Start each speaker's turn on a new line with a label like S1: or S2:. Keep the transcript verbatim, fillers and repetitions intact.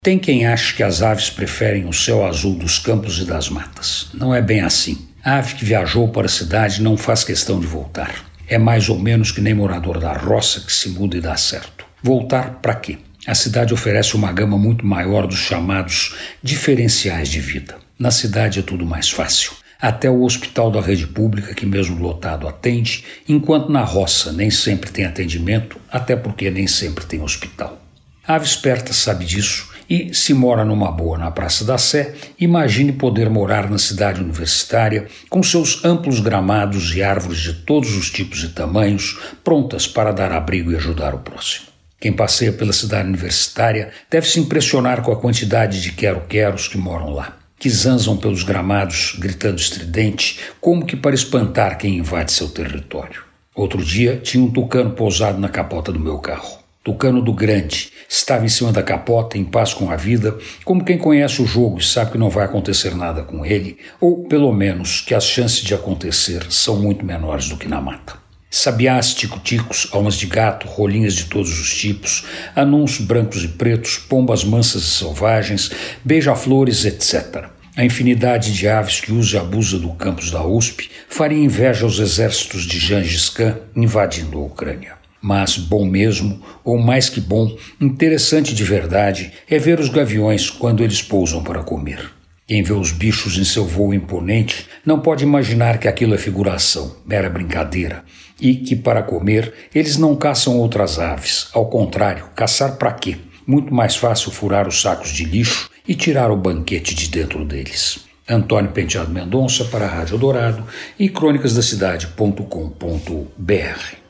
S1: Tem quem ache que as aves preferem o céu azul dos campos e das matas. Não é bem assim. A ave que viajou para a cidade não faz questão de voltar. É mais ou menos que nem morador da roça que se muda e dá certo. Voltar para quê? A cidade oferece uma gama muito maior dos chamados diferenciais de vida. Na cidade é tudo mais fácil. Até o hospital da rede pública, que mesmo lotado atende, enquanto na roça nem sempre tem atendimento, até porque nem sempre tem hospital. A ave esperta sabe disso e, se mora numa boa na Praça da Sé, imagine poder morar na cidade universitária com seus amplos gramados e árvores de todos os tipos e tamanhos, prontas para dar abrigo e ajudar o próximo. Quem passeia pela cidade universitária deve se impressionar com a quantidade de quero-queros que moram lá, que zanzam pelos gramados, gritando estridente, como que para espantar quem invade seu território. Outro dia, tinha um tucano pousado na capota do meu carro. Tucano do grande, estava em cima da capota, em paz com a vida, como quem conhece o jogo e sabe que não vai acontecer nada com ele, ou, pelo menos, que as chances de acontecer são muito menores do que na mata. Sabiás, tico-ticos, almas de gato, rolinhas de todos os tipos, anuns brancos e pretos, pombas mansas e selvagens, beija-flores, etcétera. A infinidade de aves que usa e abusa do campus da U S P faria inveja aos exércitos de Gengis Khan invadindo a Ucrânia. Mas bom mesmo, ou mais que bom, interessante de verdade, é ver os gaviões quando eles pousam para comer. Quem vê os bichos em seu voo imponente não pode imaginar que aquilo é figuração, mera brincadeira, e que para comer eles não caçam outras aves. Ao contrário, caçar para quê? Muito mais fácil furar os sacos de lixo e tirar o banquete de dentro deles. Antônio Penteado Mendonça para a Rádio Eldorado e crônicas da cidade ponto com ponto br.